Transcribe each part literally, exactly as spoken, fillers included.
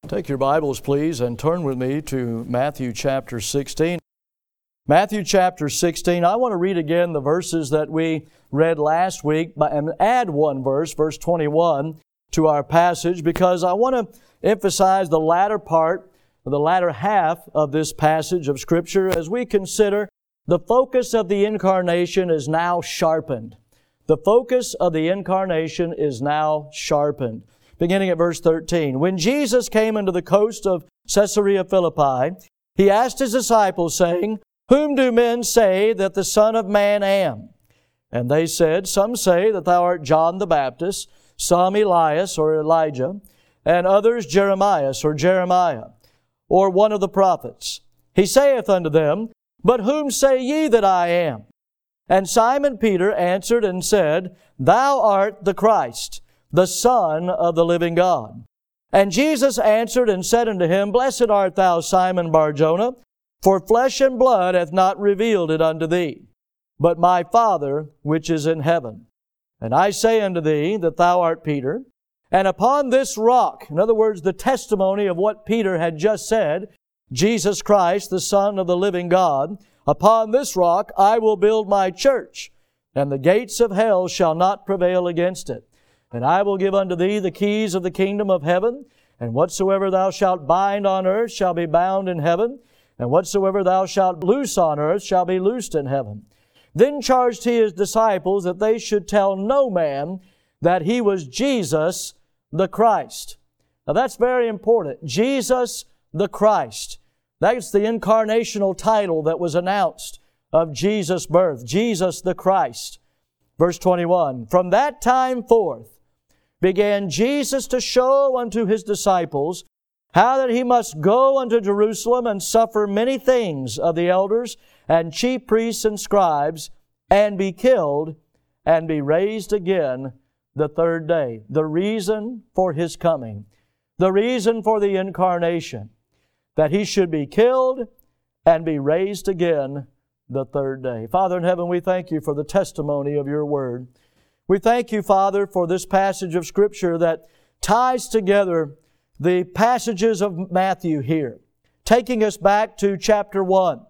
Take your Bibles, please, and turn with me to Matthew chapter sixteen. Matthew chapter sixteen, I want to read again the verses that we read last week and add one verse, verse twenty-one, to our passage because I want to emphasize the latter part, the latter half of this passage of Scripture as we consider the focus of the incarnation is now sharpened. The focus of the incarnation is now sharpened. Beginning at verse thirteen. When Jesus came into the coast of Caesarea Philippi, He asked His disciples, saying, Whom do men say that the Son of Man am? And they said, Some say that thou art John the Baptist, some Elias or Elijah, and others Jeremiah or Jeremiah, or one of the prophets. He saith unto them, But whom say ye that I am? And Simon Peter answered and said, Thou art the Christ, the Son of the living God. And Jesus answered and said unto him, Blessed art thou, Simon Bar-Jonah, for flesh and blood hath not revealed it unto thee, but my Father which is in heaven. And I say unto thee that thou art Peter, and upon this rock, in other words, the testimony of what Peter had just said, Jesus Christ, the Son of the living God, upon this rock I will build my church, and the gates of hell shall not prevail against it. And I will give unto thee the keys of the kingdom of heaven, and whatsoever thou shalt bind on earth shall be bound in heaven, and whatsoever thou shalt loose on earth shall be loosed in heaven. Then charged He His disciples that they should tell no man that He was Jesus the Christ. Now that's very important. Jesus the Christ. That's the incarnational title that was announced of Jesus' birth. Jesus the Christ. Verse twenty-one, From that time forth began Jesus to show unto His disciples how that He must go unto Jerusalem and suffer many things of the elders and chief priests and scribes, and be killed, and be raised again the third day. The reason for His coming, the reason for the incarnation, that He should be killed and be raised again the third day. Father in heaven, we thank You for the testimony of Your Word. We thank You, Father, for this passage of Scripture that ties together the passages of Matthew here, taking us back to chapter one,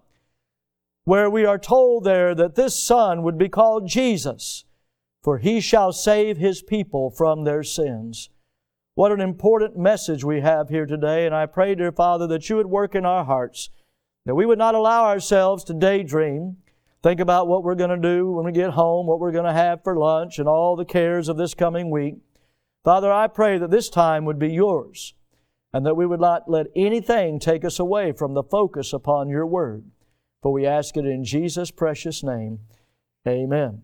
where we are told there that this Son would be called Jesus, for He shall save His people from their sins. What an important message we have here today, and I pray, dear Father, that You would work in our hearts, that we would not allow ourselves to daydream, think about what we're going to do when we get home, what we're going to have for lunch, and all the cares of this coming week. Father, I pray that this time would be Yours, and that we would not let anything take us away from the focus upon Your Word. For we ask it in Jesus' precious name. Amen.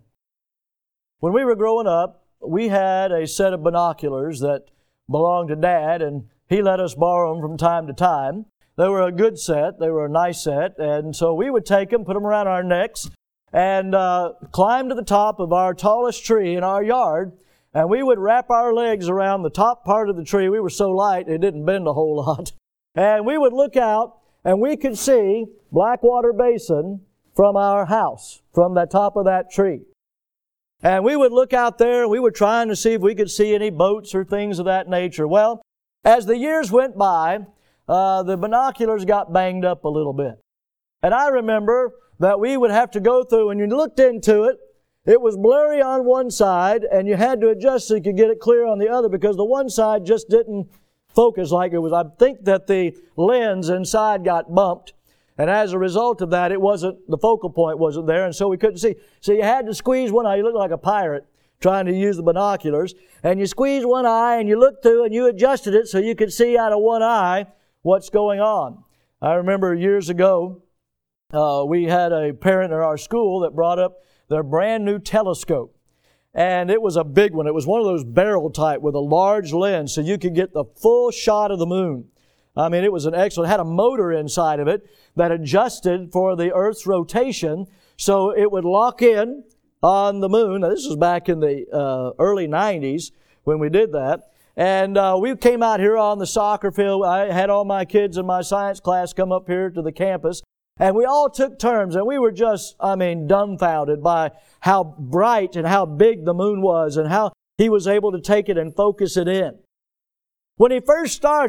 When we were growing up, we had a set of binoculars that belonged to Dad, and he let us borrow them from time to time. They were a good set. They were a nice set. And so we would take them, put them around our necks, and uh, climb to the top of our tallest tree in our yard. And we would wrap our legs around the top part of the tree. We were so light, it didn't bend a whole lot. And we would look out, and we could see Blackwater Basin from our house, from the top of that tree. And we would look out there, and we were trying to see if we could see any boats or things of that nature. Well, as the years went by, Uh, the binoculars got banged up a little bit. And I remember that we would have to go through, and you looked into it, it was blurry on one side, and you had to adjust so you could get it clear on the other because the one side just didn't focus like it was. I think that the lens inside got bumped, and as a result of that, it wasn't, the focal point wasn't there, and so we couldn't see. So you had to squeeze one eye. You looked like a pirate trying to use the binoculars, and you squeezed one eye, and you looked through, and you adjusted it so you could see out of one eye what's going on. I remember years ago, uh, we had a parent in our school that brought up their brand new telescope. And it was a big one. It was one of those barrel type with a large lens so you could get the full shot of the moon. I mean, it was an excellent, it had a motor inside of it that adjusted for the Earth's rotation so it would lock in on the moon. Now, this was back in the uh, early nineties when we did that. And uh, we came out here on the soccer field. I had all my kids in my science class come up here to the campus. And we all took turns, and we were just, I mean, dumbfounded by how bright and how big the moon was and how he was able to take it and focus it in. When he first started,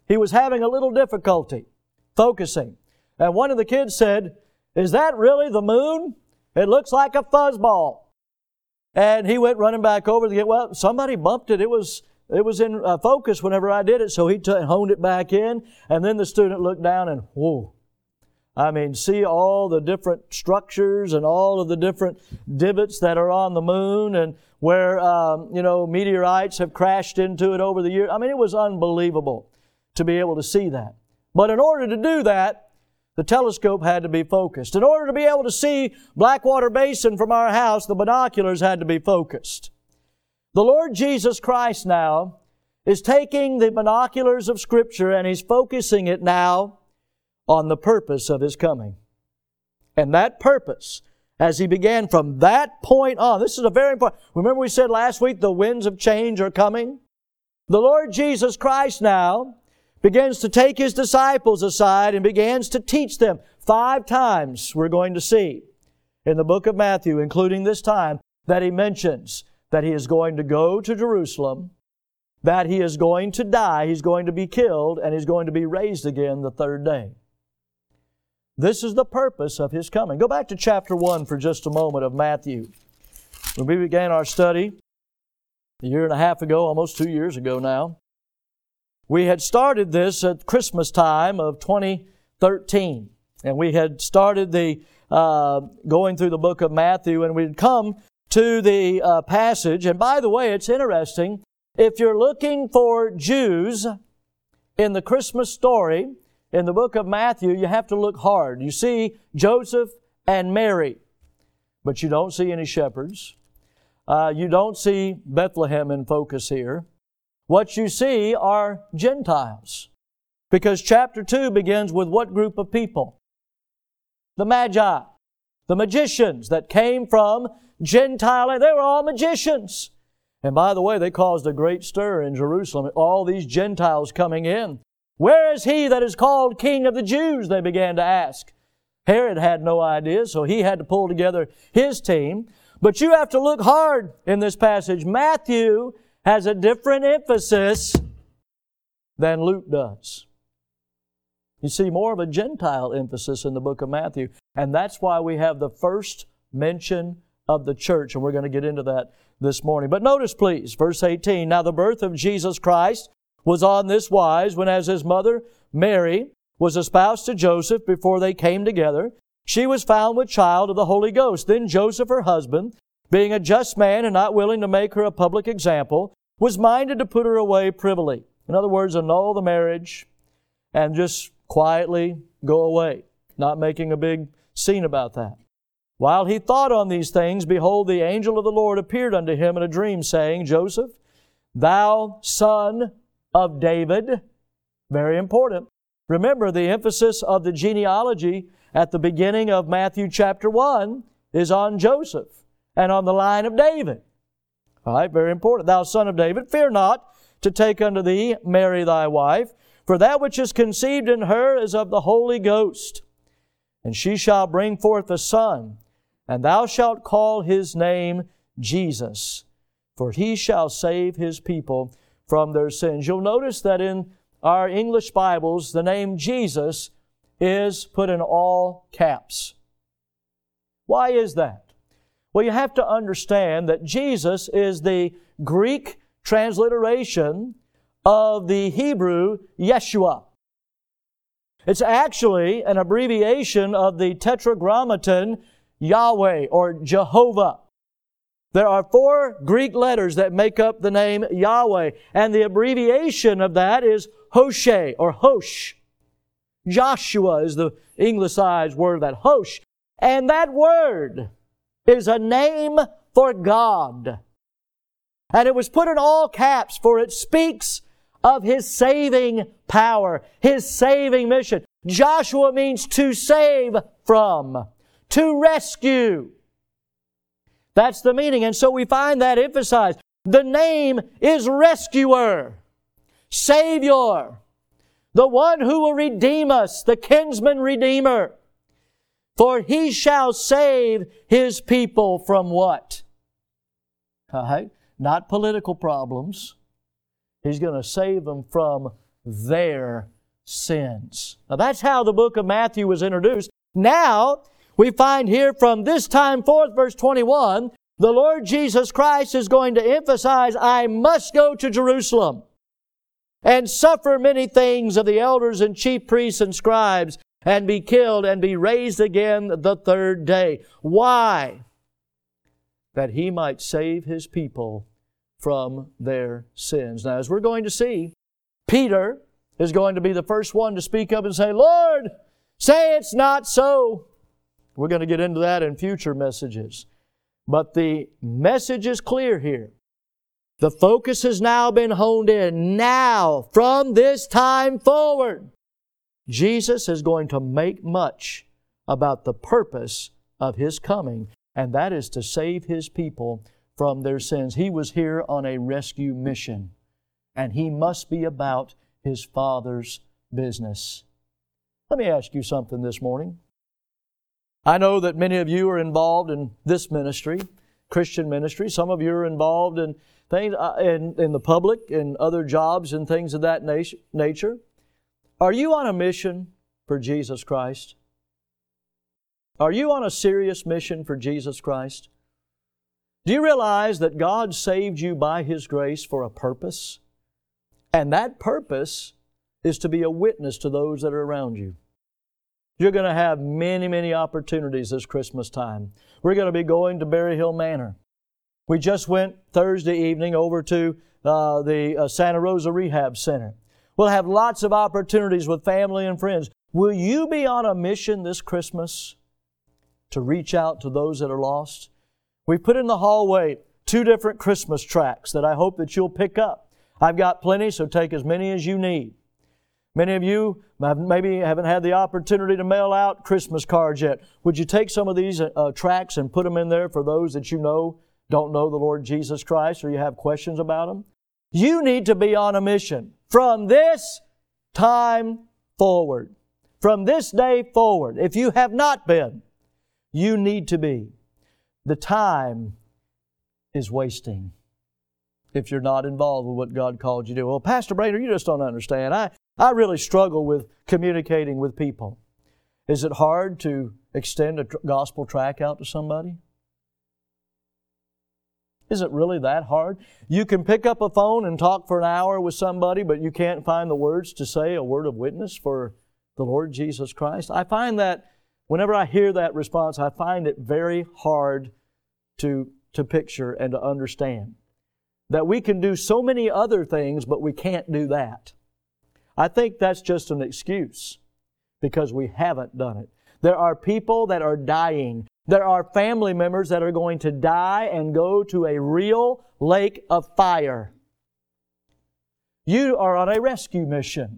he was having a little difficulty focusing. And one of the kids said, "Is that really the moon? It looks like a fuzzball." And he went running back over to get, well, somebody bumped it. It was it was in uh, focus whenever I did it, so he t- honed it back in. And then the student looked down and, whoa. I mean, see all the different structures and all of the different divots that are on the moon and where, um, you know, meteorites have crashed into it over the years. I mean, it was unbelievable to be able to see that. But in order to do that, the telescope had to be focused. In order to be able to see Blackwater Basin from our house, the binoculars had to be focused. The Lord Jesus Christ now is taking the binoculars of Scripture and He's focusing it now on the purpose of His coming. And that purpose, as He began from that point on, this is a very important, remember we said last week the winds of change are coming? The Lord Jesus Christ now begins to take His disciples aside and begins to teach them. Five times we're going to see in the book of Matthew, including this time, that He mentions that He is going to go to Jerusalem, that He is going to die, He's going to be killed, and He's going to be raised again the third day. This is the purpose of His coming. Go back to chapter one for just a moment of Matthew. When we began our study a year and a half ago, almost two years ago now, we had started this at Christmas time of twenty thirteen. And we had started the uh, going through the book of Matthew, and we'd come to the uh, passage. And by the way, it's interesting. If you're looking for Jews in the Christmas story, in the book of Matthew, you have to look hard. You see Joseph and Mary, but you don't see any shepherds. Uh, you don't see Bethlehem in focus here. What you see are Gentiles. Because chapter two begins with what group of people? The Magi, the magicians that came from Gentile, and they were all magicians. And by the way, they caused a great stir in Jerusalem. All these Gentiles coming in. Where is He that is called King of the Jews? They began to ask. Herod had no idea, so he had to pull together his team. But you have to look hard in this passage. Matthew has a different emphasis than Luke does. You see more of a Gentile emphasis in the book of Matthew. And that's why we have the first mention of the church. And we're going to get into that this morning. But notice please, verse eighteen. Now the birth of Jesus Christ was on this wise, when as His mother Mary was espoused to Joseph before they came together, she was found with child of the Holy Ghost. Then Joseph, her husband, being a just man and not willing to make her a public example, was minded to put her away privily. In other words, annul the marriage and just quietly go away, not making a big scene about that. While he thought on these things, behold, the angel of the Lord appeared unto him in a dream, saying, Joseph, thou son of David. Very important. Remember, the emphasis of the genealogy at the beginning of Matthew chapter one is on Joseph and on the line of David. All right, very important. Thou son of David, fear not to take unto thee Mary thy wife, for that which is conceived in her is of the Holy Ghost. And she shall bring forth a son, and thou shalt call his name Jesus, for he shall save his people from their sins. You'll notice that in our English Bibles, the name Jesus is put in all caps. Why is that? Well, you have to understand that Jesus is the Greek transliteration of the Hebrew Yeshua. It's actually an abbreviation of the Tetragrammaton Yahweh or Jehovah. There are four Greek letters that make up the name Yahweh, and the abbreviation of that is Hoshe or Hosh. Joshua is the Anglicized word of that, Hosh. And that word is a name for God. And it was put in all caps, for it speaks of His saving power, His saving mission. Joshua means to save from, to rescue. That's the meaning. And so we find that emphasized. The name is Rescuer, Savior, the one who will redeem us, the kinsman redeemer. For He shall save His people from what? All right? Not political problems. He's going to save them from their sins. Now that's how the book of Matthew was introduced. Now, we find here from this time forth, verse twenty-one, the Lord Jesus Christ is going to emphasize, I must go to Jerusalem and suffer many things of the elders and chief priests and scribes, and be killed and be raised again the third day. Why? That He might save His people from their sins. Now, as we're going to see, Peter is going to be the first one to speak up and say, Lord, say it's not so. We're going to get into that in future messages. But the message is clear here. The focus has now been honed in. Now, from this time forward, Jesus is going to make much about the purpose of His coming, and that is to save His people from their sins. He was here on a rescue mission, and He must be about His Father's business. Let me ask you something this morning. I know that many of you are involved in this ministry, Christian ministry. Some of you are involved in things in, in the public, in other jobs and things of that nature. Are you on a mission for Jesus Christ? Are you on a serious mission for Jesus Christ? Do you realize that God saved you by His grace for a purpose? And that purpose is to be a witness to those that are around you. You're going to have many, many opportunities this Christmas time. We're going to be going to Berry Hill Manor. We just went Thursday evening over to uh, the uh, Santa Rosa Rehab Center. We'll have lots of opportunities with family and friends. Will you be on a mission this Christmas to reach out to those that are lost? We put in the hallway two different Christmas tracts that I hope that you'll pick up. I've got plenty, so take as many as you need. Many of you maybe haven't had the opportunity to mail out Christmas cards yet. Would you take some of these uh, tracts and put them in there for those that you know don't know the Lord Jesus Christ or you have questions about Him? You need to be on a mission from this time forward. From this day forward. If you have not been, you need to be. The time is wasting if you're not involved with what God called you to do. Well, Pastor Brainerd, you just don't understand. I, I really struggle with communicating with people. Is it hard to extend a tr- gospel tract out to somebody? Is it really that hard? You can pick up a phone and talk for an hour with somebody, but you can't find the words to say a word of witness for the Lord Jesus Christ? I find that whenever I hear that response, I find it very hard to, to picture and to understand. That we can do so many other things, but we can't do that. I think that's just an excuse because we haven't done it. There are people that are dying. There are family members that are going to die and go to a real lake of fire. You are on a rescue mission.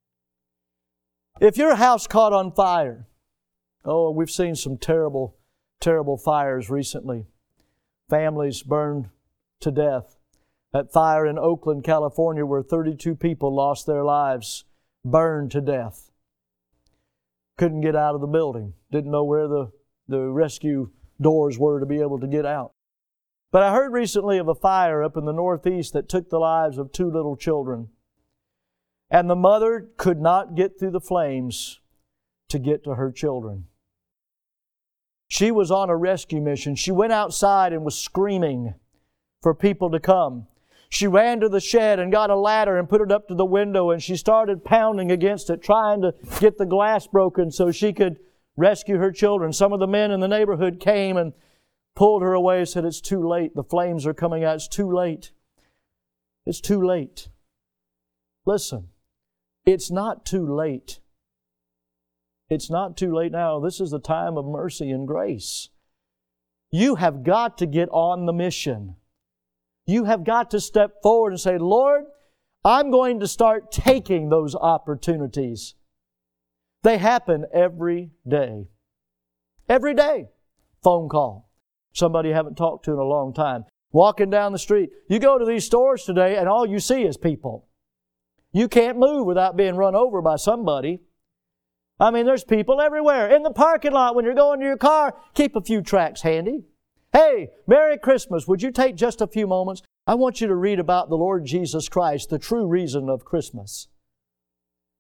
If your house caught on fire, oh, we've seen some terrible, terrible fires recently. Families burned to death. That fire in Oakland, California, where thirty-two people lost their lives, burned to death. Couldn't get out of the building. Didn't know where the, the rescue doors were to be able to get out. But I heard recently of a fire up in the Northeast that took the lives of two little children. And the mother could not get through the flames to get to her children. She was on a rescue mission. She went outside and was screaming for people to come. She ran to the shed and got a ladder and put it up to the window, and she started pounding against it, trying to get the glass broken so she could rescue her children. Some of the men in the neighborhood came and pulled her away and said, "It's too late. The flames are coming out. It's too late. It's too late." Listen, it's not too late. It's not too late now. This is the time of mercy and grace. You have got to get on the mission. You have got to step forward and say, "Lord, I'm going to start taking those opportunities." They happen every day. Every day. Phone call. Somebody you haven't talked to in a long time. Walking down the street. You go to these stores today and all you see is people. You can't move without being run over by somebody. I mean, there's people everywhere. In the parking lot, when you're going to your car, keep a few tracts handy. Hey, Merry Christmas. Would you take just a few moments? I want you to read about the Lord Jesus Christ, the true reason of Christmas.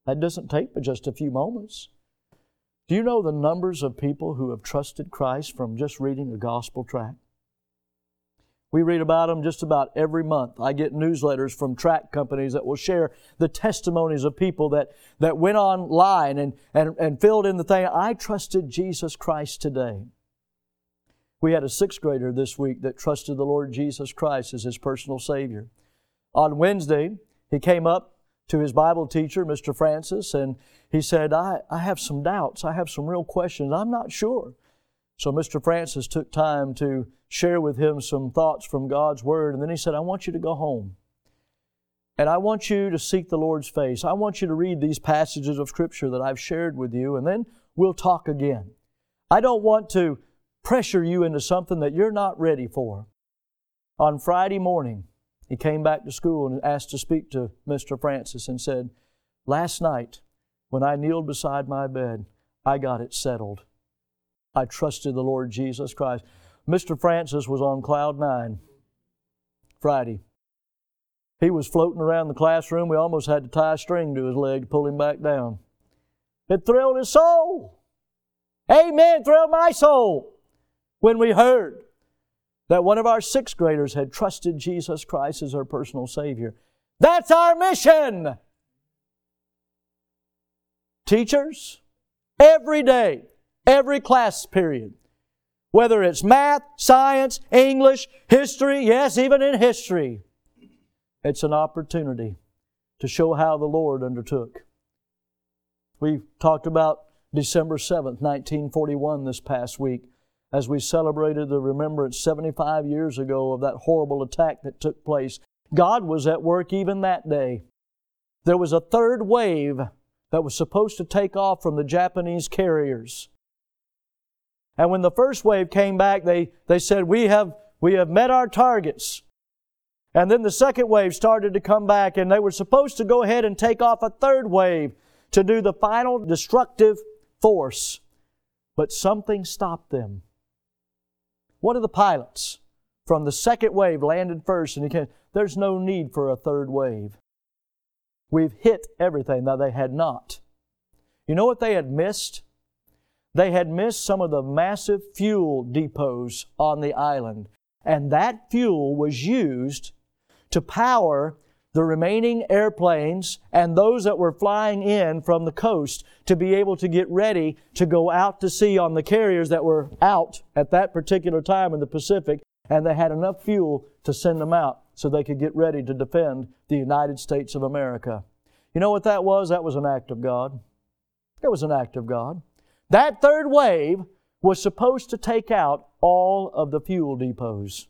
That doesn't take but just a few moments. Do you know the numbers of people who have trusted Christ from just reading a gospel tract? We read about them just about every month. I get newsletters from tract companies that will share the testimonies of people that, that went online and, and, and filled in the thing, I trusted Jesus Christ today. We had a sixth grader this week that trusted the Lord Jesus Christ as his personal Savior. On Wednesday, he came up to his Bible teacher, Mister Francis, and he said, I, I have some doubts. I have some real questions. I'm not sure. So Mister Francis took time to share with him some thoughts from God's Word, and then he said, I want you to go home. And I want you to seek the Lord's face. I want you to read these passages of Scripture that I've shared with you, and then we'll talk again. I don't want to pressure you into something that you're not ready for. On Friday morning, he came back to school and asked to speak to Mister Francis and said, last night, when I kneeled beside my bed, I got it settled. I trusted the Lord Jesus Christ. Mister Francis was on cloud nine Friday. He was floating around the classroom. We almost had to tie a string to his leg to pull him back down. It thrilled his soul. Amen, thrilled my soul when we heard that one of our sixth graders had trusted Jesus Christ as their personal Savior. That's our mission. Teachers, every day, every class period, whether it's math, science, English, history, yes, even in history, it's an opportunity to show how the Lord undertook. We talked about December seventh, nineteen forty-one this past week as we celebrated the remembrance seventy-five years ago of that horrible attack that took place. God was at work even that day. There was a third wave that was supposed to take off from the Japanese carriers. And when the first wave came back, they, they said, we have, we have met our targets. And then the second wave started to come back, and they were supposed to go ahead and take off a third wave to do the final destructive force. But something stopped them. One of the pilots from the second wave landed first, and he came, there's no need for a third wave. We've hit everything. Now, they had not. You know what they had missed? They had missed some of the massive fuel depots on the island. And that fuel was used to power the remaining airplanes and those that were flying in from the coast to be able to get ready to go out to sea on the carriers that were out at that particular time in the Pacific, and they had enough fuel to send them out so they could get ready to defend the United States of America. You know what that was? That was an act of God. It was an act of God. That third wave was supposed to take out all of the fuel depots,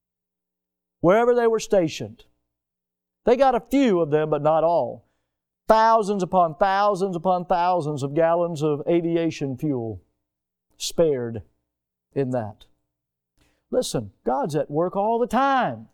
wherever they were stationed. They got a few of them, but not all. Thousands upon thousands upon thousands of gallons of aviation fuel spared in that. Listen, God's at work all the time.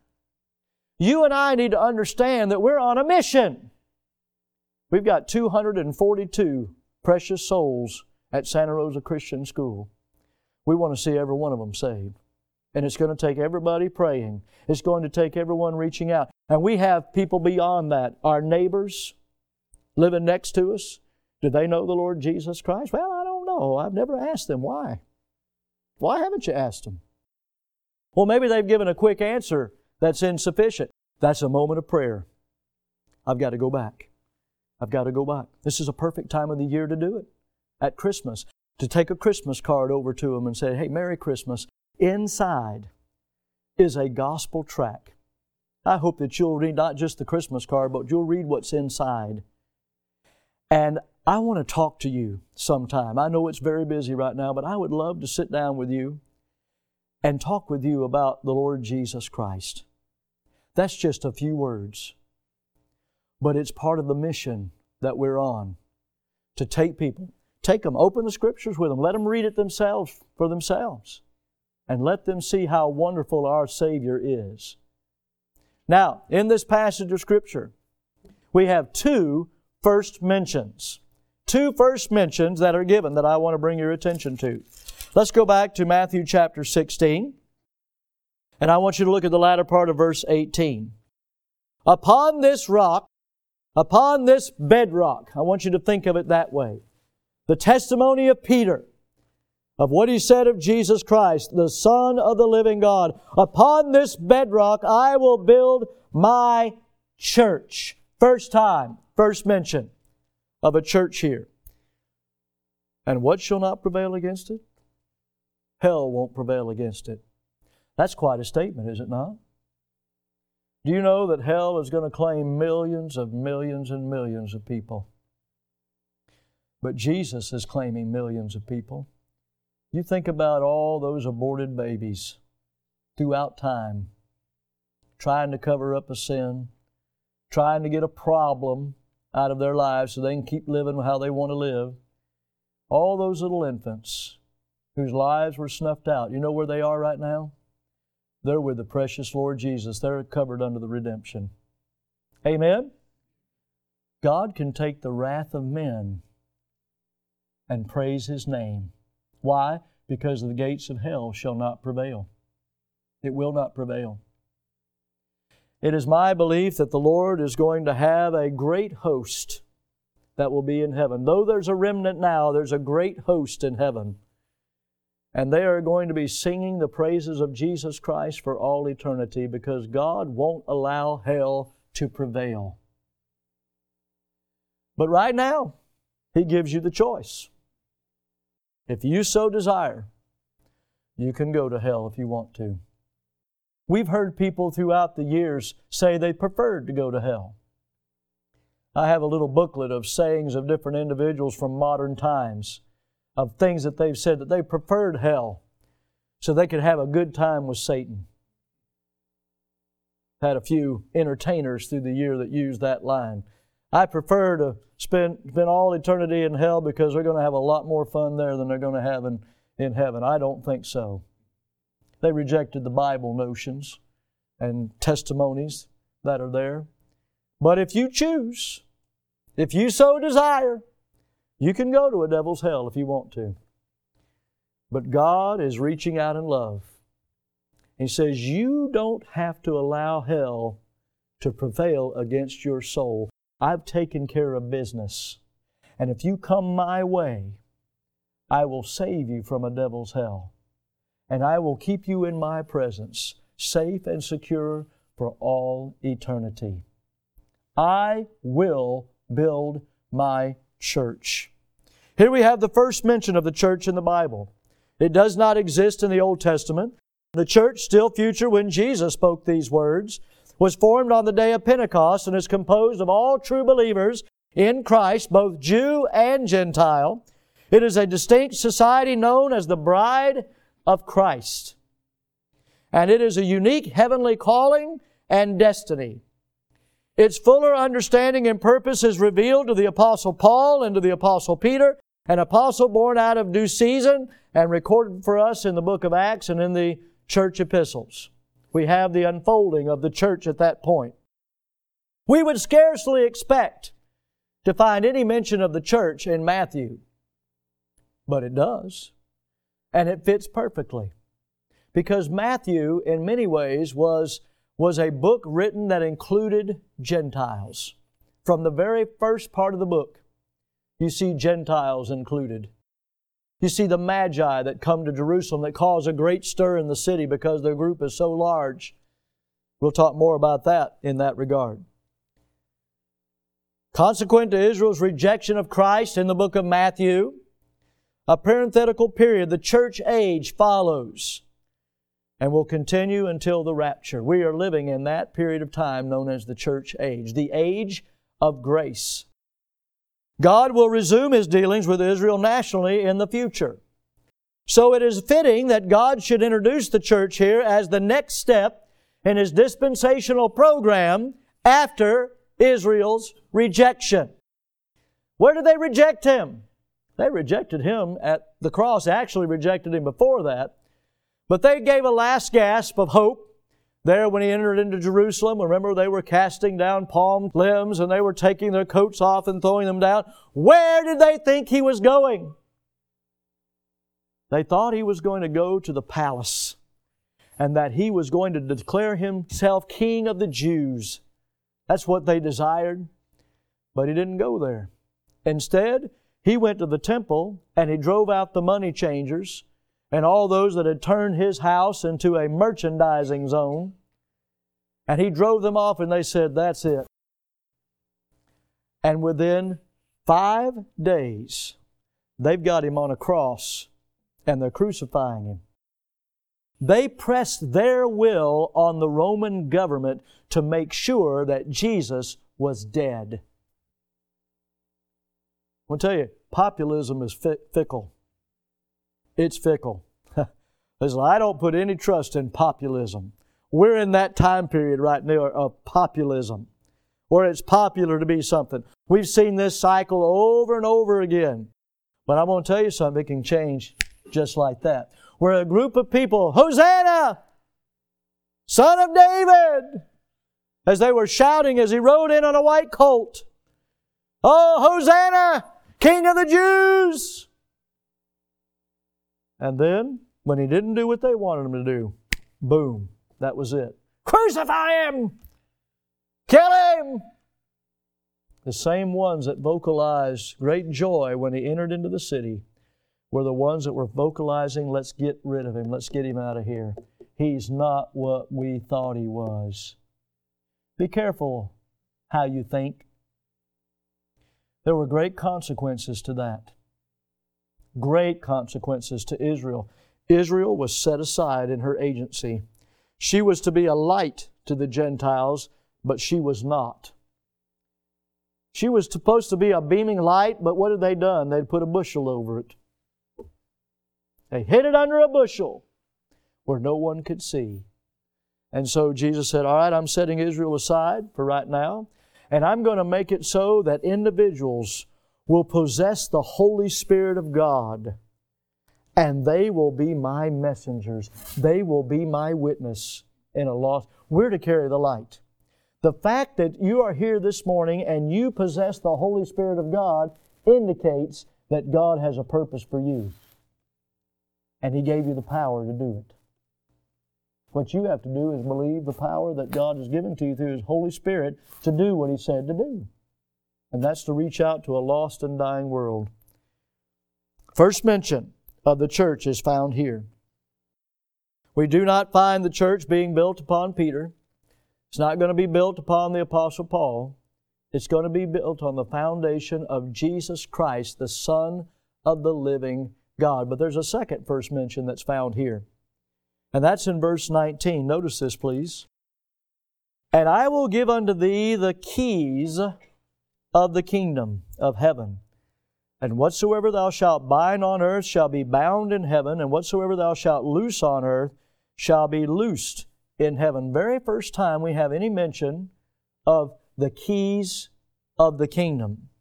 You and I need to understand that we're on a mission. We've got two hundred forty-two precious souls at Santa Rosa Christian School. We want to see every one of them saved. And it's going to take everybody praying. It's going to take everyone reaching out. And we have people beyond that. Our neighbors living next to us. Do they know the Lord Jesus Christ? Well, I don't know. I've never asked them. Why? Why haven't you asked them? Well, maybe they've given a quick answer that's insufficient. That's a moment of prayer. I've got to go back. I've got to go back. This is a perfect time of the year to do it. At Christmas, to take a Christmas card over to them and say, hey, Merry Christmas. Inside is a gospel tract. I hope that you'll read not just the Christmas card, but you'll read what's inside. And I want to talk to you sometime. I know it's very busy right now, but I would love to sit down with you and talk with you about the Lord Jesus Christ. That's just a few words. But it's part of the mission that we're on. To take people, take them, open the Scriptures with them, let them read it themselves for themselves. And let them see how wonderful our Savior is. Now, in this passage of Scripture, we have two first mentions. Two first mentions that are given that I want to bring your attention to. Let's go back to Matthew chapter sixteen. And I want you to look at the latter part of verse eighteen. Upon this rock Upon this bedrock, I want you to think of it that way. The testimony of Peter, of what he said of Jesus Christ, the Son of the living God. Upon this bedrock I will build my church. First time, first mention of a church here. And what shall not prevail against it? Hell won't prevail against it. That's quite a statement, is it not? Do you know that hell is going to claim millions of millions and millions of people? But Jesus is claiming millions of people. You think about all those aborted babies throughout time, trying to cover up a sin, trying to get a problem out of their lives so they can keep living how they want to live. All those little infants whose lives were snuffed out. You know where they are right now? They're with the precious Lord Jesus. They're covered under the redemption. Amen? God can take the wrath of men and praise His name. Why? Because the gates of hell shall not prevail. It will not prevail. It is my belief that the Lord is going to have a great host that will be in heaven. Though there's a remnant now, there's a great host in heaven. And they are going to be singing the praises of Jesus Christ for all eternity, because God won't allow hell to prevail. But right now, He gives you the choice. If you so desire, you can go to hell if you want to. We've heard people throughout the years say they preferred to go to hell. I have a little booklet of sayings of different individuals from modern times, of things that they've said that they preferred hell so they could have a good time with Satan. Had a few entertainers through the year that used that line. I prefer to spend, spend all eternity in hell because they're going to have a lot more fun there than they're going to have in, in heaven. I don't think so. They rejected the Bible notions and testimonies that are there. But if you choose, if you so desire, you can go to a devil's hell if you want to. But God is reaching out in love. He says, you don't have to allow hell to prevail against your soul. I've taken care of business. And if you come my way, I will save you from a devil's hell. And I will keep you in my presence, safe and secure for all eternity. I will build my church. Here we have the first mention of the church in the Bible. It does not exist in the Old Testament. The church, still future when Jesus spoke these words, was formed on the day of Pentecost and is composed of all true believers in Christ, both Jew and Gentile. It is a distinct society known as the bride of Christ. And it is a unique heavenly calling and destiny. Its fuller understanding and purpose is revealed to the Apostle Paul and to the Apostle Peter, an apostle born out of due season and recorded for us in the book of Acts and in the church epistles. We have the unfolding of the church at that point. We would scarcely expect to find any mention of the church in Matthew, but it does. And it fits perfectly. Because Matthew, in many ways, was, was a book written that included Gentiles. From the very first part of the book, you see Gentiles included. You see the Magi that come to Jerusalem that cause a great stir in the city because their group is so large. We'll talk more about that in that regard. Consequent to Israel's rejection of Christ in the book of Matthew, a parenthetical period, the church age, follows and will continue until the rapture. We are living in that period of time known as the church age, the age of grace. God will resume His dealings with Israel nationally in the future. So it is fitting that God should introduce the church here as the next step in His dispensational program after Israel's rejection. Where did they reject Him? They rejected Him at the cross. They actually rejected Him before that. But they gave a last gasp of hope there when He entered into Jerusalem. Remember, they were casting down palm limbs and they were taking their coats off and throwing them down. Where did they think He was going? They thought He was going to go to the palace and that He was going to declare Himself King of the Jews. That's what they desired. But he didn't go there. Instead, he went to the temple and he drove out the money changers and all those that had turned his house into a merchandising zone. And he drove them off and they said, that's it. And within five days, they've got him on a cross and they're crucifying him. They pressed their will on the Roman government to make sure that Jesus was dead. I want to tell you, populism is fickle. It's fickle. Listen, I don't put any trust in populism. We're in that time period right now of populism, where it's popular to be something. We've seen this cycle over and over again. But I'm going to tell you something, it can change just like that. We're a group of people, Hosanna, Son of David, as they were shouting as he rode in on a white colt. Oh, Hosanna, King of the Jews! And then, when he didn't do what they wanted him to do, boom, that was it. Crucify him! Kill him! The same ones that vocalized great joy when he entered into the city were the ones that were vocalizing, let's get rid of him, let's get him out of here. He's not what we thought he was. Be careful how you think. There were great consequences to that. Great consequences to Israel. Israel was set aside in her agency. She was to be a light to the Gentiles, but she was not. She was supposed to be a beaming light, but what had they done? They'd put a bushel over it. They hid it under a bushel where no one could see. And so Jesus said, all right, I'm setting Israel aside for right now, and I'm going to make it so that individuals will possess the Holy Spirit of God, and they will be my messengers. They will be my witness in a lost. We're to carry the light. The fact that you are here this morning and you possess the Holy Spirit of God indicates that God has a purpose for you. And He gave you the power to do it. What you have to do is believe the power that God has given to you through His Holy Spirit to do what He said to do. And that's to reach out to a lost and dying world. First mention of the church is found here. We do not find the church being built upon Peter. It's not going to be built upon the Apostle Paul. It's going to be built on the foundation of Jesus Christ, the Son of the living God. But there's a second first mention that's found here. And that's in verse nineteen. Notice this, please. And I will give unto thee the keys of the kingdom of heaven. And whatsoever thou shalt bind on earth shall be bound in heaven, and whatsoever thou shalt loose on earth shall be loosed in heaven. Very first time we have any mention of the keys of the kingdom.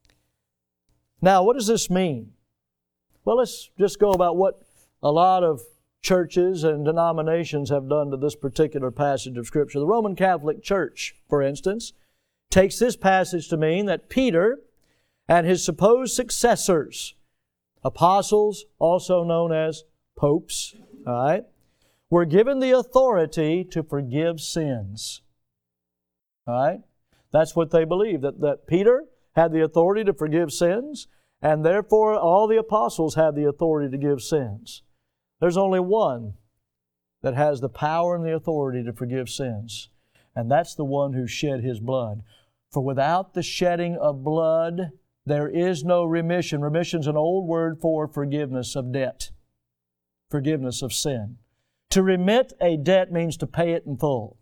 Now, what does this mean? Well, let's just go about what a lot of churches and denominations have done to this particular passage of Scripture. The Roman Catholic Church, for instance, takes this passage to mean that Peter and his supposed successors, apostles, also known as popes, all right, were given the authority to forgive sins. All right? That's what they believe, that, that Peter had the authority to forgive sins, and therefore all the apostles had the authority to give sins. There's only one that has the power and the authority to forgive sins, and that's the one who shed His blood. For without the shedding of blood, there is no remission. Remission is an old word for forgiveness of debt, forgiveness of sin. To remit a debt means to pay it in full.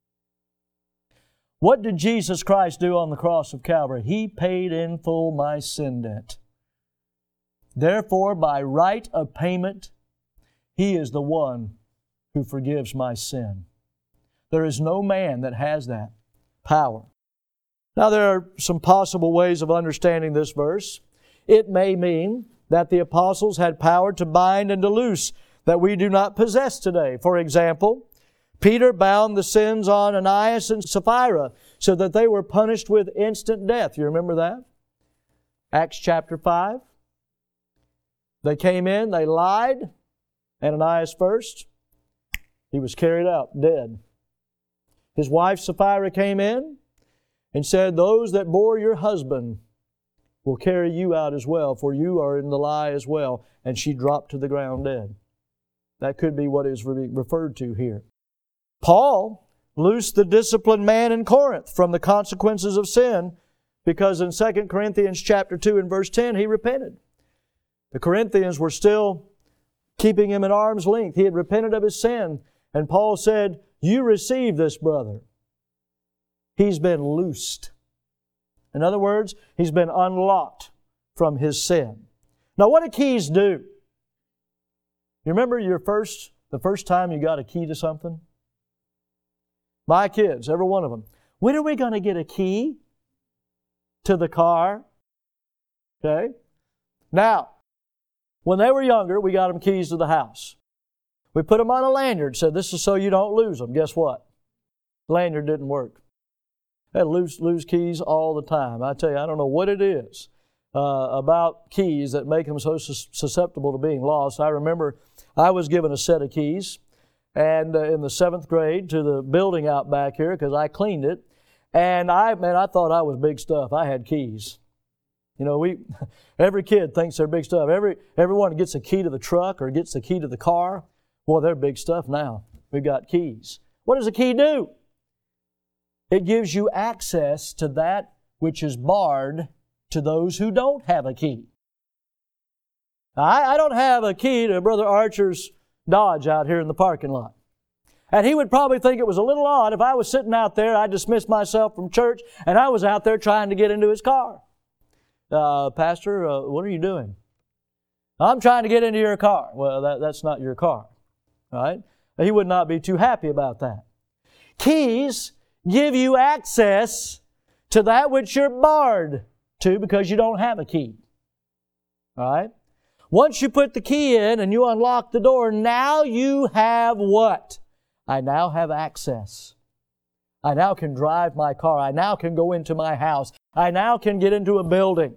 What did Jesus Christ do on the cross of Calvary? He paid in full my sin debt. Therefore, by right of payment, He is the one who forgives my sin. There is no man that has that power. Now, there are some possible ways of understanding this verse. It may mean that the apostles had power to bind and to loose that we do not possess today. For example, Peter bound the sins on Ananias and Sapphira so that they were punished with instant death. You remember that? Acts chapter five. They came in, they lied. Ananias first. He was carried out, dead. His wife Sapphira came in, and said, those that bore your husband will carry you out as well, for you are in the lie as well. And she dropped to the ground dead. That could be what is referred to here. Paul loosed the disciplined man in Corinth from the consequences of sin, because in Second Corinthians chapter two and verse ten, he repented. The Corinthians were still keeping him at arm's length. He had repented of his sin. And Paul said, you receive this brother. He's been loosed. In other words, he's been unlocked from his sin. Now, what do keys do? You remember your first, the first time you got a key to something? My kids, every one of them. When are we going to get a key to the car? Okay. Now, when they were younger, we got them keys to the house. We put them on a lanyard, said this is so you don't lose them. Guess what? The lanyard didn't work. They lose, lose keys all the time. I tell you, I don't know what it is uh, about keys that make them so sus- susceptible to being lost. I remember I was given a set of keys and uh, in the seventh grade to the building out back here because I cleaned it. And I, man, I thought I was big stuff. I had keys. You know, we every kid thinks they're big stuff. Every everyone gets a key to the truck or gets the key to the car. Well, they're big stuff now. We've got keys. What does a key do? It gives you access to that which is barred to those who don't have a key. I, I don't have a key to Brother Archer's Dodge out here in the parking lot. And he would probably think it was a little odd if I was sitting out there, I dismissed myself from church, and I was out there trying to get into his car. Uh, Pastor, uh, what are you doing? I'm trying to get into your car. Well, that, that's not your car, right? He would not be too happy about that. Keys give you access to that which you're barred to because you don't have a key. All right? Once you put the key in and you unlock the door, now you have what? I now have access. I now can drive my car. I now can go into my house. I now can get into a building.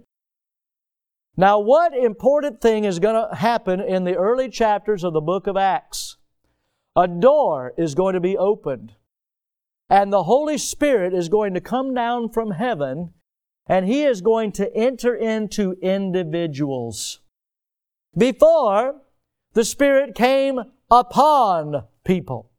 Now, what important thing is going to happen in the early chapters of the book of Acts? A door is going to be opened. And the Holy Spirit is going to come down from heaven, and He is going to enter into individuals. Before, the Spirit came upon people.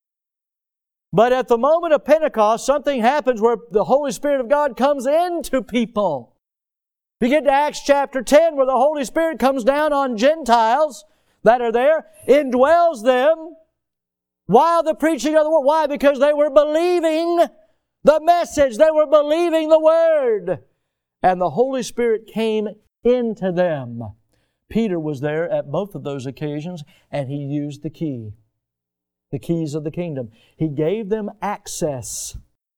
But at the moment of Pentecost, something happens where the Holy Spirit of God comes into people. You get to Acts chapter ten, where the Holy Spirit comes down on Gentiles that are there, indwells them, while the preaching of the Word. Why? Because they were believing the message. They were believing the Word. And the Holy Spirit came into them. Peter was there at both of those occasions, and he used the key. The keys of the kingdom. He gave them access.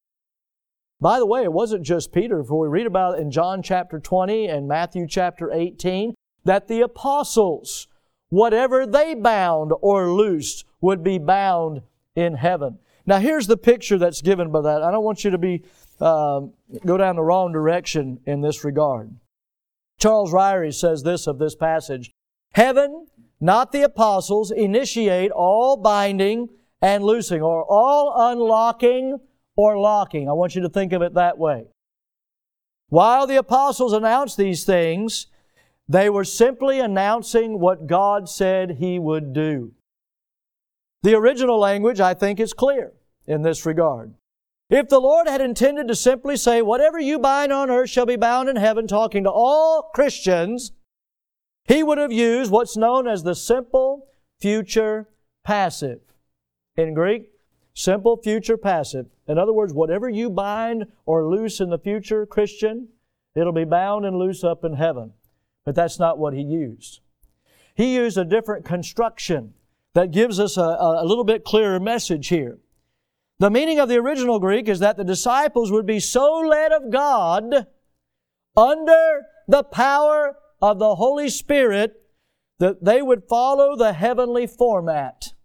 By the way, it wasn't just Peter. For we read about it in John chapter twenty and Matthew chapter eighteen, that the apostles, whatever they bound or loosed, would be bound in heaven. Now here's the picture that's given by that. I don't want you to be uh, go down the wrong direction in this regard. Charles Ryrie says this of this passage. Heaven, not the apostles, initiate all binding and loosing, or all unlocking or locking. I want you to think of it that way. While the apostles announced these things, they were simply announcing what God said He would do. The original language, I think, is clear in this regard. If the Lord had intended to simply say, whatever you bind on earth shall be bound in heaven, talking to all Christians, He would have used what's known as the simple future passive. In Greek, simple future passive. In other words, whatever you bind or loose in the future, Christian, it'll be bound and loose up in heaven. But that's not what He used. He used a different construction that gives us a, a little bit clearer message here. The meaning of the original Greek is that the disciples would be so led of God under the power of the Holy Spirit that they would follow the heavenly format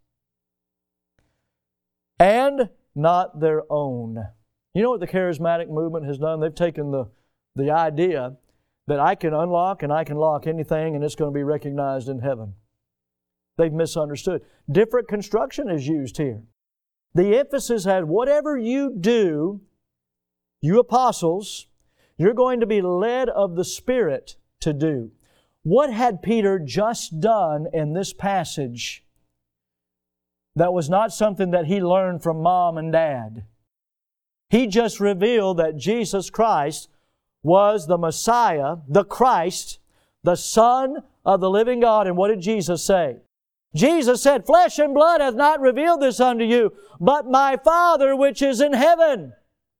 and not their own. You know what the charismatic movement has done? They've taken the, the idea that I can unlock and I can lock anything and it's going to be recognized in heaven. They've misunderstood. Different construction is used here. The emphasis had whatever you do you apostles, you're going to be led of the Spirit to do. What had Peter just done in this passage that was not something that he learned from mom and dad? He just revealed that Jesus Christ was the Messiah, the Christ, the Son of the living God. And what did Jesus say? Jesus said, "Flesh and blood hath not revealed this unto you, but my Father which is in heaven."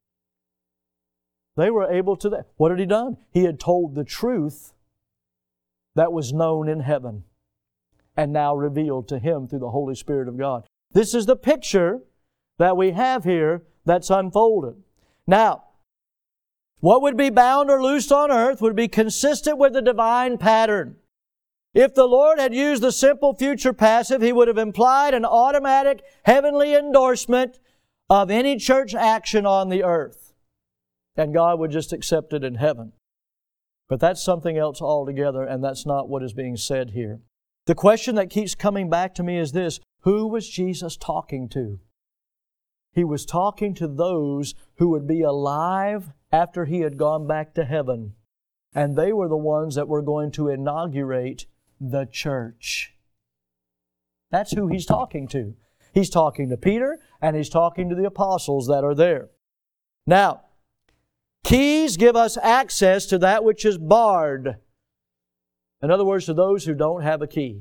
They were able to... What had He done? He had told the truth that was known in heaven and now revealed to him through the Holy Spirit of God. This is the picture that we have here that's unfolded. Now, what would be bound or loosed on earth would be consistent with the divine pattern. If the Lord had used the simple future passive, He would have implied an automatic heavenly endorsement of any church action on the earth. And God would just accept it in heaven. But that's something else altogether, and that's not what is being said here. The question that keeps coming back to me is this: who was Jesus talking to? He was talking to those who would be alive after He had gone back to heaven. And they were the ones that were going to inaugurate the church. That's who He's talking to. He's talking to Peter, and He's talking to the apostles that are there. Now, keys give us access to that which is barred. In other words, to those who don't have a key.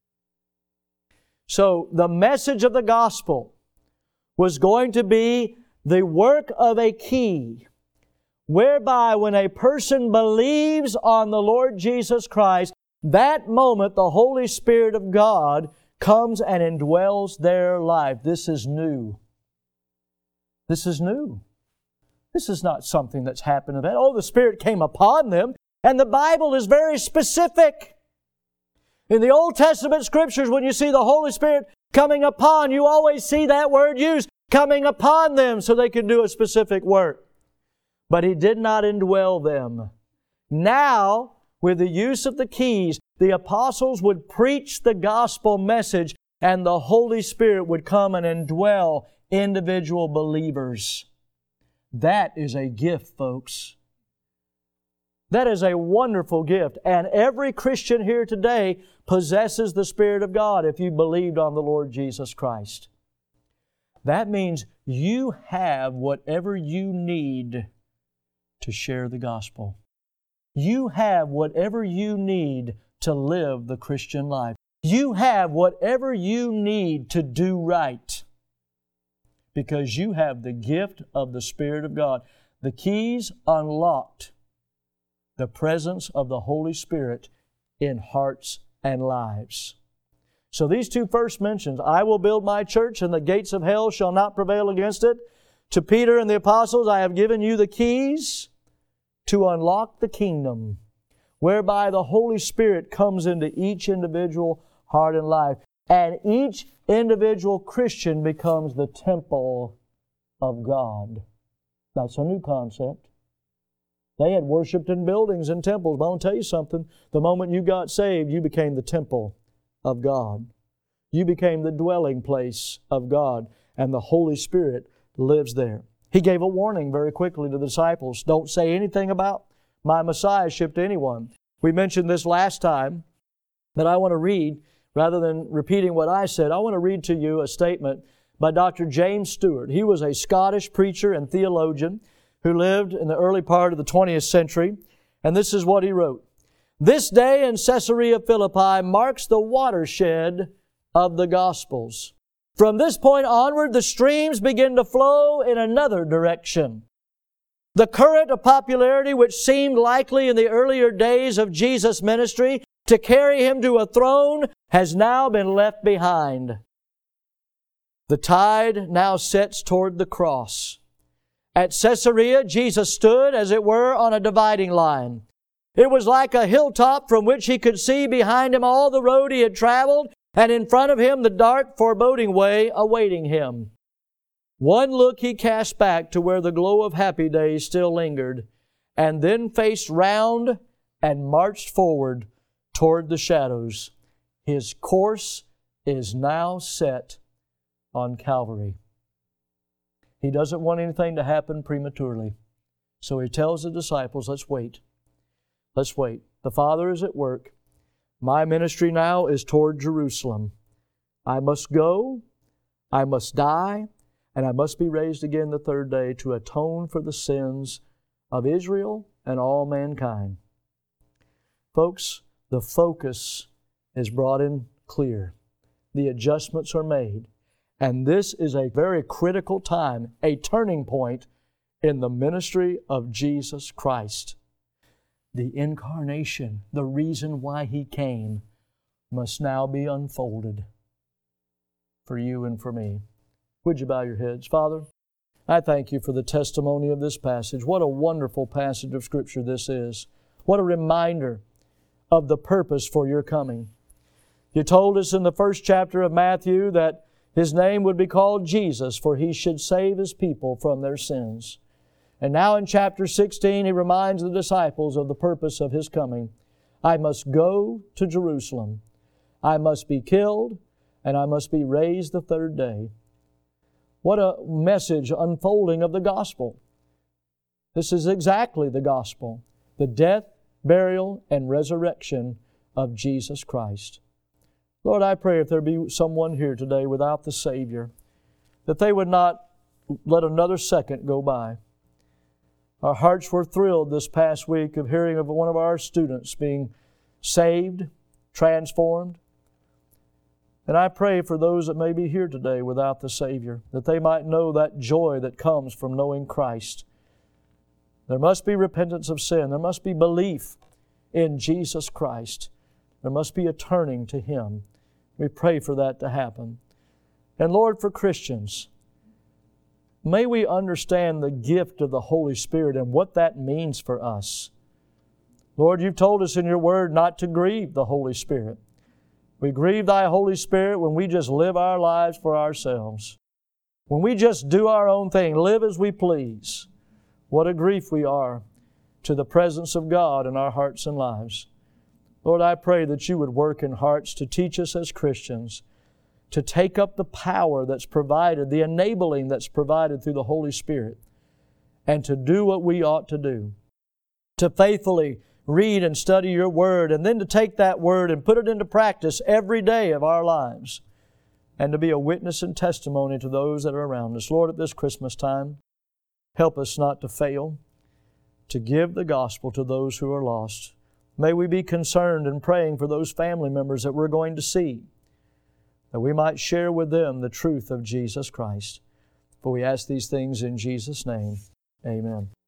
So, the message of the gospel was going to be the work of a key, whereby when a person believes on the Lord Jesus Christ, that moment the Holy Spirit of God comes and indwells their life. This is new. This is new. This is not something that's happened to them. Oh, the Spirit came upon them. And the Bible is very specific. In the Old Testament Scriptures, when you see the Holy Spirit coming upon, you always see that word used, coming upon them, so they could do a specific work. But He did not indwell them. Now, with the use of the keys, the apostles would preach the gospel message, and the Holy Spirit would come and indwell individual believers. That is a gift, folks. That is a wonderful gift. And every Christian here today possesses the Spirit of God if you believed on the Lord Jesus Christ. That means you have whatever you need to share the gospel. You have whatever you need to live the Christian life. You have whatever you need to do right, because you have the gift of the Spirit of God. The keys unlocked the presence of the Holy Spirit in hearts and lives. So these two first mentions, I will build my church and the gates of hell shall not prevail against it. To Peter and the apostles, I have given you the keys to unlock the kingdom, whereby the Holy Spirit comes into each individual heart and life. And each individual Christian becomes the temple of God. That's a new concept. They had worshipped in buildings and temples. But I want to tell you something. The moment you got saved, you became the temple of God. You became the dwelling place of God. And the Holy Spirit lives there. He gave a warning very quickly to the disciples. Don't say anything about my Messiahship to anyone. We mentioned this last time, but I want to read, rather than repeating what I said, I want to read to you a statement by Doctor James Stewart. He was a Scottish preacher and theologian who lived in the early part of the twentieth century. And this is what he wrote. This day in Caesarea Philippi marks the watershed of the Gospels. From this point onward, the streams begin to flow in another direction. The current of popularity which seemed likely in the earlier days of Jesus' ministry to carry Him to a throne has now been left behind. The tide now sets toward the cross. At Caesarea, Jesus stood, as it were, on a dividing line. It was like a hilltop from which He could see behind Him all the road He had traveled, and in front of Him the dark, foreboding way awaiting Him. One look He cast back to where the glow of happy days still lingered, and then faced round and marched forward toward the shadows. His course is now set on Calvary. He doesn't want anything to happen prematurely. So He tells the disciples, let's wait. Let's wait. The Father is at work. My ministry now is toward Jerusalem. I must go, I must die, and I must be raised again the third day to atone for the sins of Israel and all mankind. Folks, the focus is brought in clear. The adjustments are made. And this is a very critical time, a turning point in the ministry of Jesus Christ. The incarnation, the reason why He came, must now be unfolded for you and for me. Would you bow your heads? Father, I thank You for the testimony of this passage. What a wonderful passage of Scripture this is. What a reminder of the purpose for Your coming. You told us in the first chapter of Matthew that His name would be called Jesus, for He should save His people from their sins. And now in chapter sixteen, He reminds the disciples of the purpose of His coming. I must go to Jerusalem. I must be killed, and I must be raised the third day. What a message unfolding of the gospel. This is exactly the gospel, the death, burial, and resurrection of Jesus Christ. Lord, I pray if there be someone here today without the Savior, that they would not let another second go by. Our hearts were thrilled this past week of hearing of one of our students being saved, transformed. And I pray for those that may be here today without the Savior, that they might know that joy that comes from knowing Christ. There must be repentance of sin. There must be belief in Jesus Christ. There must be a turning to Him. We pray for that to happen. And Lord, for Christians, may we understand the gift of the Holy Spirit and what that means for us. Lord, You've told us in Your Word not to grieve the Holy Spirit. We grieve Thy Holy Spirit when we just live our lives for ourselves. When we just do our own thing, live as we please. What a grief we are to the presence of God in our hearts and lives. Lord, I pray that You would work in hearts to teach us as Christians to take up the power that's provided, the enabling that's provided through the Holy Spirit, and to do what we ought to do. To faithfully read and study Your Word, and then to take that Word and put it into practice every day of our lives, and to be a witness and testimony to those that are around us. Lord, at this Christmas time, help us not to fail to give the gospel to those who are lost. May we be concerned and praying for those family members that we're going to see, that we might share with them the truth of Jesus Christ. For we ask these things in Jesus' name. Amen.